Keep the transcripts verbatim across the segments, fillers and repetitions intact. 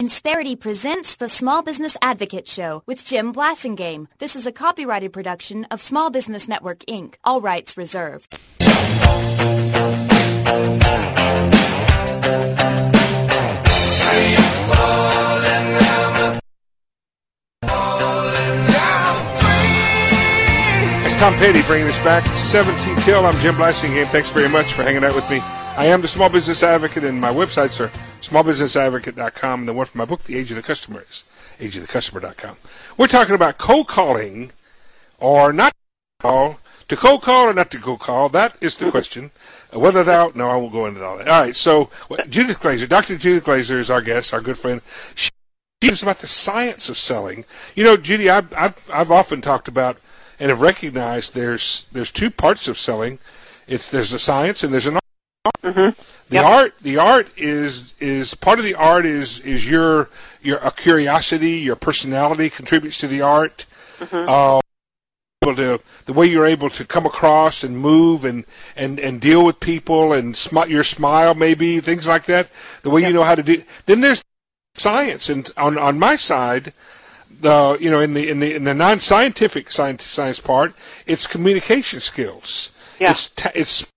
Insperity presents the Small Business Advocate Show with Jim Blasingame. This is a copyrighted production of Small Business Network, Incorporated. All rights reserved. It's Tom Petty bringing us back seventeen till. I'm Jim Blasingame. Thanks very much for hanging out with me. I am the Small Business Advocate, and my websites are small business advocate dot com, and the one from my book, The Age of the Customer, is age of the customer dot com. We're talking about cold calling or not to call, to cold call or not to cold call. That is the question. Whether thou, no, I won't go into all that. All right, so Judith Glaser, Doctor Judith Glaser is our guest, our good friend. She talks about the science of selling. You know, Judy, I've, I've, I've often talked about and have recognized there's there's two parts of selling. It's there's a science and there's an art. Mm-hmm. The yep. art, the art is is part of the art is is your your a curiosity, your personality contributes to the art. Mm-hmm. Uh, able to, the way you're able to come across and move and and, and deal with people and smi- your smile maybe things like that. The way yep. you know how to do. Then there's science, and on on my side, the you know in the in the in the non-scientific science science part, it's communication skills. Yeah. It's ta- it's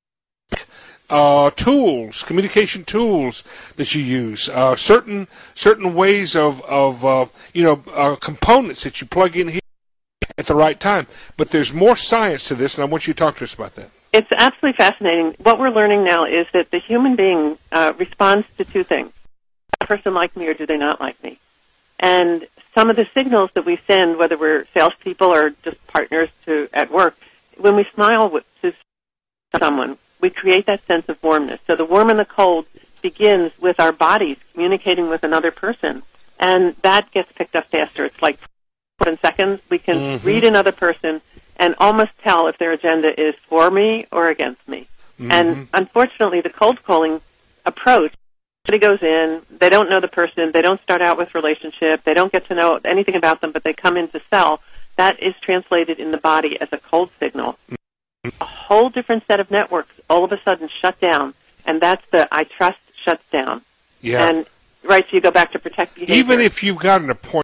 Uh, tools, communication tools that you use, uh, certain certain ways of of uh, you know uh, components that you plug in here at the right time. But there's more science to this, and I want you to talk to us about that. It's absolutely fascinating. What we're learning now is that the human being uh, responds to two things: does a person like me or do they not like me? And some of the signals that we send, whether we're salespeople or just partners to at work, when we smile with, to someone, we create that sense of warmness. So the warm and the cold begins with our bodies communicating with another person, and that gets picked up faster. It's like in seconds we can mm-hmm. read another person and almost tell if their agenda is for me or against me. Mm-hmm. And unfortunately, the cold calling approach, somebody goes in, they don't know the person, they don't start out with relationship, they don't get to know anything about them, but they come in to sell. That is translated in the body as a cold signal. A whole different set of networks all of a sudden shut down, and that's the I trust shuts down. Yeah. And right, so you go back to protect behavior. Even if you've got an appointment,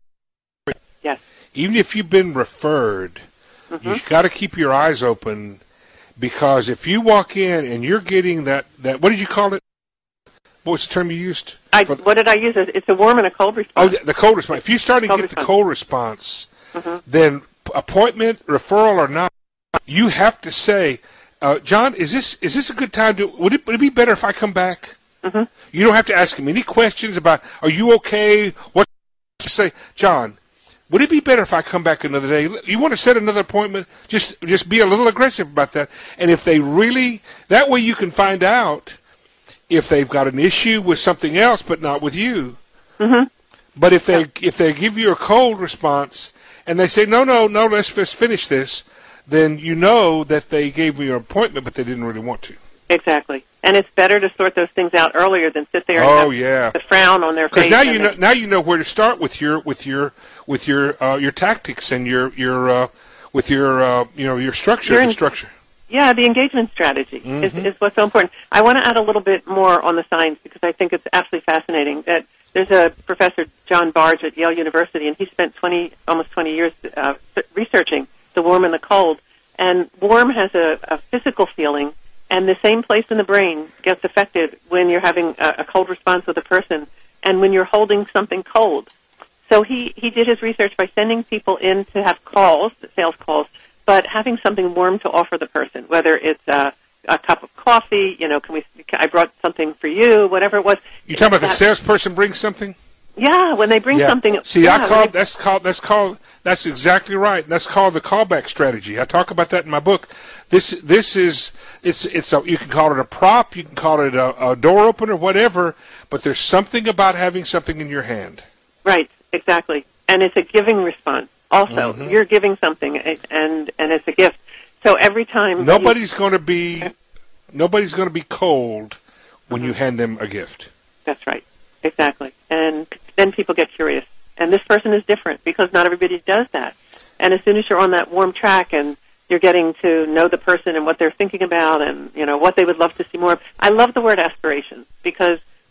yes. Even if you've been referred, mm-hmm. you've got to keep your eyes open, because if you walk in and you're getting that, that what did you call it? What was the term you used? I, what did I use? It's a warm and a cold response. Oh, the, the cold response. If you start to get response. the cold response, mm-hmm. then appointment, referral or not, you have to say, uh, John, is this is this a good time to? Would it, would it be better if I come back? Mm-hmm. You don't have to ask him any questions about, are you okay? What? Just say, John, would it be better if I come back another day? You want to set another appointment? Just just be a little aggressive about that. And if they really, that way you can find out if they've got an issue with something else, but not with you. Mm-hmm. But if they yeah. if they give you a cold response and they say, no, no, no, let's just finish this, then you know that they gave you an appointment, but they didn't really want to. Exactly. And it's better to sort those things out earlier than sit there and oh, have yeah. the frown on their face. Because now you know now you know where to start with your with your with your uh, your tactics and your your uh, with your uh, you know your structure your the structure. Yeah, the engagement strategy mm-hmm. is, is what's so important. I want to add a little bit more on the science because I think it's absolutely fascinating. That there's a professor, John Barge at Yale University, and he spent twenty almost twenty years uh, researching the warm and the cold. And warm has a, a physical feeling, and the same place in the brain gets affected when you're having a, a cold response with a person and when you're holding something cold. So he, he did his research by sending people in to have calls, sales calls, but having something warm to offer the person, whether it's a, a cup of coffee, you know, can we? I brought something for you, whatever it was. You talking about the salesperson brings something? Yeah, when they bring yeah. something. See, yeah, I call that's called that's called that's exactly right. That's called the callback strategy. I talk about that in my book. This this is it's it's a, you can call it a prop, you can call it a, a door opener, whatever. But there's something about having something in your hand. Right, exactly, and it's a giving response. Also, mm-hmm. you're giving something, and and it's a gift. So every time nobody's going to be nobody's going to be cold when mm-hmm. you hand them a gift. That's right. Exactly. And then people get curious. And this person is different because not everybody does that. And as soon as you're on that warm track and you're getting to know the person and what they're thinking about and, you know, what they would love to see more of. I love the word aspiration because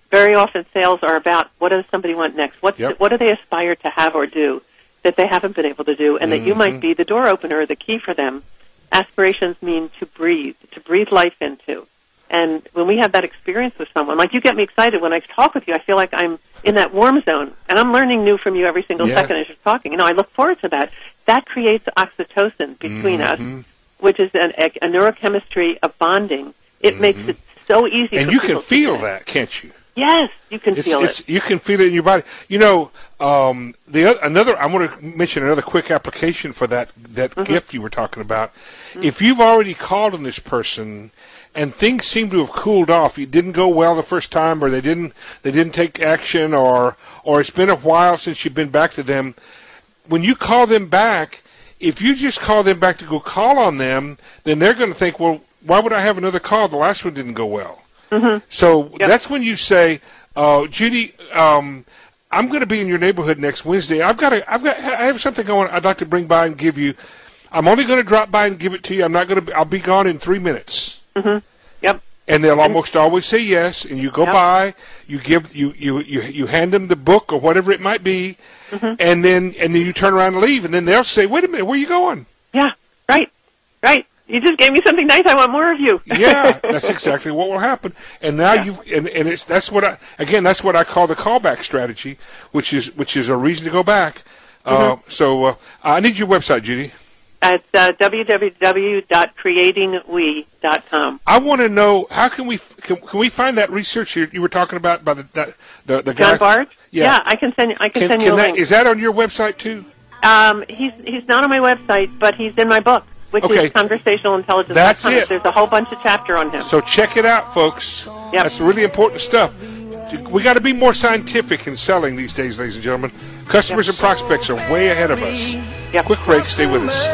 very often sales are about what does somebody want next? What's Yep. what do they aspire to have or do that they haven't been able to do, and that you might be the door opener or the key for them. Aspirations mean to breathe, to breathe life into. And when we have that experience with someone, like you get me excited when I talk with you, I feel like I'm in that warm zone, and I'm learning new from you every single Yeah. second as you're talking. You know, I look forward to that. That creates oxytocin between Mm-hmm. us, which is an, a, a neurochemistry of bonding. It Mhm. makes it so easy And for you people can to feel connect. that, can't you? Yes, you can It's, feel it's, it. You can feel it in your body. You know, um, the oth- another. I want to mention another quick application for that that Mhm. gift you were talking about. Mhm. If you've already called on this person and things seem to have cooled off, it didn't go well the first time, or they didn't they didn't take action, or or it's been a while since you've been back to them. When you call them back, if you just call them back to go call on them, then they're going to think, well, why would I have another call? The last one didn't go well. Mm-hmm. So Yep. that's when you say, uh, Judy, um, I'm going to be in your neighborhood next Wednesday. I've got a, I've got, I have something I want, I'd like to bring by and give you. I'm only going to drop by and give it to you. I'm not going to. I'll be gone in three minutes. Mm-hmm. Yep. And they'll almost always say yes. And you go Yep. by, you give, you, you, you, you hand them the book or whatever it might be, Mm-hmm. and then and then you turn around and leave, and then they'll say, wait a minute, where are you going? Yeah. Right. Right. You just gave me something nice. I want more of you. Yeah, that's exactly what will happen. And now Yeah. you've and, and it's that's what I again that's what I call the callback strategy, which is which is a reason to go back. Uh, so uh, I need your website, Judy. It's uh, w w w dot creating we dot com. I want to know how can we can, can we find that research you, you were talking about by the that, the the guy. John Bart? Yeah. I can send. I can, Can, send can you a that, link. is that on your website too? Um, he's he's not on my website, but he's in my book, which Okay. is Conversational Intelligence. That's it. There's a whole bunch of chapter on him. So check it out, folks. Yep. That's really important stuff. We got to be more scientific in selling these days, ladies and gentlemen. Customers and prospects are way ahead of us. Yep. Quick break. Stay with us.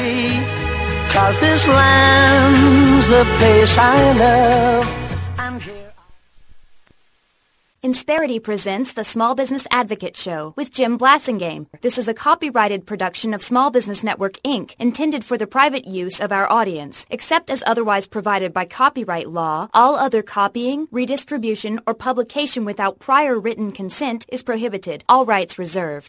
Cause this land's the place I love. And here Insperity presents the Small Business Advocate Show with Jim Blasingame. This is a copyrighted production of Small Business Network, Incorporated, intended for the private use of our audience. Except as otherwise provided by copyright law, all other copying, redistribution, or publication without prior written consent is prohibited. All rights reserved.